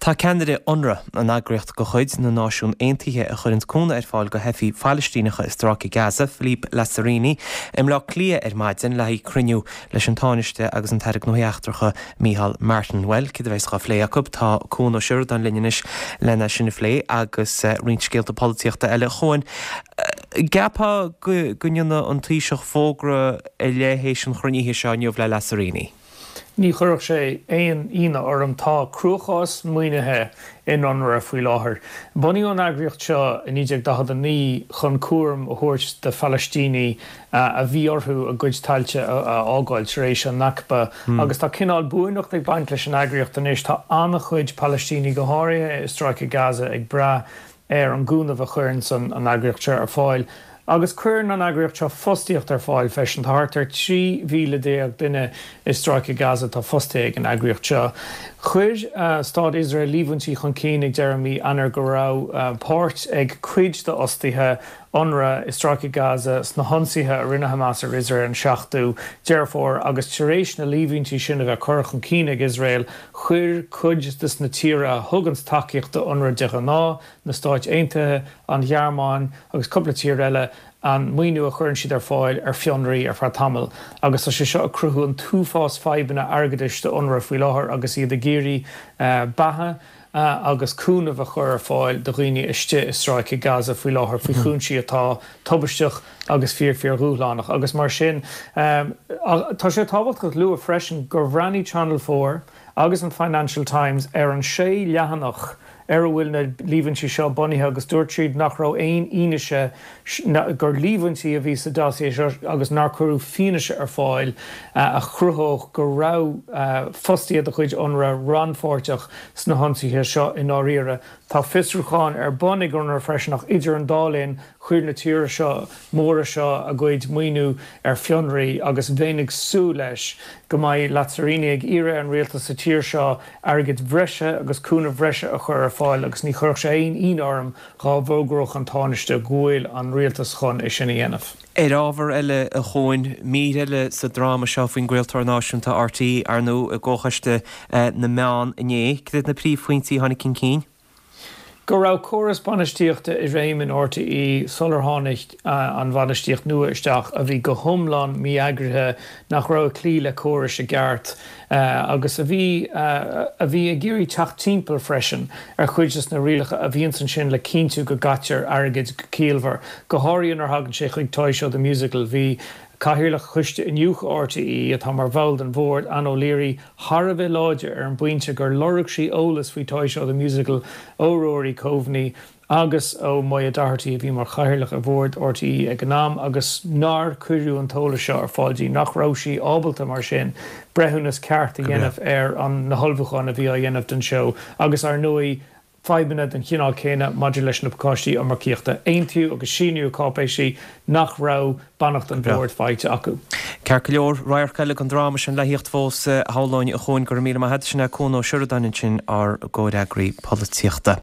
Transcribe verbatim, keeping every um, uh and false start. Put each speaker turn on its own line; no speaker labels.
Tá Canada onra an agriocht go chuid na náisiún aontaithe a chuirint cúna ar fáil go hefií Palestínacha is Stráici Gaza, Philippe Lazzarini, im lá clia ar maidin le cruniú leis an táiste agus an teireg nóíachtarcha Mícheál Martin. Well, cid bheits cha phlé Jacob tá cúna siúr an linneis lena sinna phlé agus uh, rinscéalta políochta eile chuin. Uh, Gapa gunneanna an tíiseach fógra i léhééis an chruníhé seo neomh le Lazzarini.
Ní chuireh sé éon ina orm tá cruachás muoinethe in anra faoi láthair. Bunaí an agriocht seo in idir dahad a ní chun cuairm a thuairt de Falestíní uh, a bhí orthú a gcuid tailte ágáil éis an Nakba. Hmm. Agus tá cinál buaineach ag baint leis an agriocht an éis tá anna chuid Palestíní go háirithe is Stráici Gaza ag bra ar an gúnamh a chuireann san an agriocht seo ar fáil. Agus cuireann an agriocht seo fostaíocht ar fáil feis an thart trí mhíle déag duine is Stráici Gaza tá fostaigh an agriocht seo. Chuir uh, Stád Israel líbhaintí chun cínig Jeremy anar go raibh uh, páirt ag cuid de ostaithe onra is Stráici Gaza sna honsaithe a rinne Hamas ar Israel an seachtú dearfór agus tuéis na líbhaintí sin a bheith chuir chun cínig Israel chuir cuid dus na tíre thugans takeíochta onra de ná na Stáit Aontaithe an Ghearmáin agus coppla tír eile an muoinú a chuirann siad ar fáil ar fionraí ar fear tamil. Agus tá sé seo a cruthú an túfás feibanna airgeadis de onra faoi láthair agus iad a géirí uh, bathe uh, agus cúnamh a chur ar fáil do dhaoine iste is Stráici Gaza faoi láthair faoi chúnsaí atá tubasteach agus fíor fíor rúlánach. Agus mar sin um, tá sé tábhacht go luú a freisin gur bhreaní Channel four agus an Financial Times ar an sé lehanach ar bhfuil na líbhaintí seo bunaithe agus dúirt siad nach raibh aon ionise gur líbhaintí a bhí sa dásaí agus nar curú fianaise ar fáil uh, a chruthóch gur raibh uh, fostaíad a chuid onra ranfórteach sna honsaithe seo in áíire. Tá fisrúcháin ar bunig an ar freisinach idir an dálainn chuir na tíre seo móra seo a gcuid muoinú ar fionraí agus bhénig sú leis go mbeidh Lazzarini ag ire an rialta sa tír seo airgid bhreise agus cúna bhreise a chur ar fáil agus ní chuir sé aon ionarm gá bhógroch an táneiste gúil an rialtas chun is sin dhéanamh.
Er ábhar eile a chuin mír eile sa dráma seo faoin Gaeltacht náisiúnta R T é ar nó a ggóchaiste uh, na meán inné, cad na príomhphointí tháinig cin cín?
Go raibh córas banistíochta i réim in R T é solar tháinig uh, an bhanistíocht nua isteach a bhí go thomláin mí eagrithe nach raibh clí le córas a gceart. Uh, agus a bhí uh, a bhí a géirí teach timpeall freisin ar chuideas na rialacha a bhíonn san sin le cínú go gaitear airgid cíalmhar. Go háiríonn ar hagann sé chuig Toiseo the Musical bhí caithfidh chuiste inniuch R T é atá mar bhall den bhórd Ann O'Leary thar bheith láide ar an buinte gur lorug sí ólas faoi Toiseo the Musical ó Rory Coveney agus ó Moya Doherty a bhí mar chaithfidh a bhórd R T é ag an nám agus nár cuireú an tóla seo ar fáiltí nach raibh sí ábalta mar sin brethúnas ceart a dhéanamh ar an na holbhúcháin a bhí a dhéanamh den seo agus ar nuaí feibanna den chinál céine maidir leis na pacáistí an marcíochta aontiú agus síniú cápéisí nach raibh bannacht an bhórd feite acu.
Ceir go leor rair ceile an dráma sin leíocht fós háláin a chuin gur míle head sinna cúna siúrdainin sin ar ggóideagraí políochta.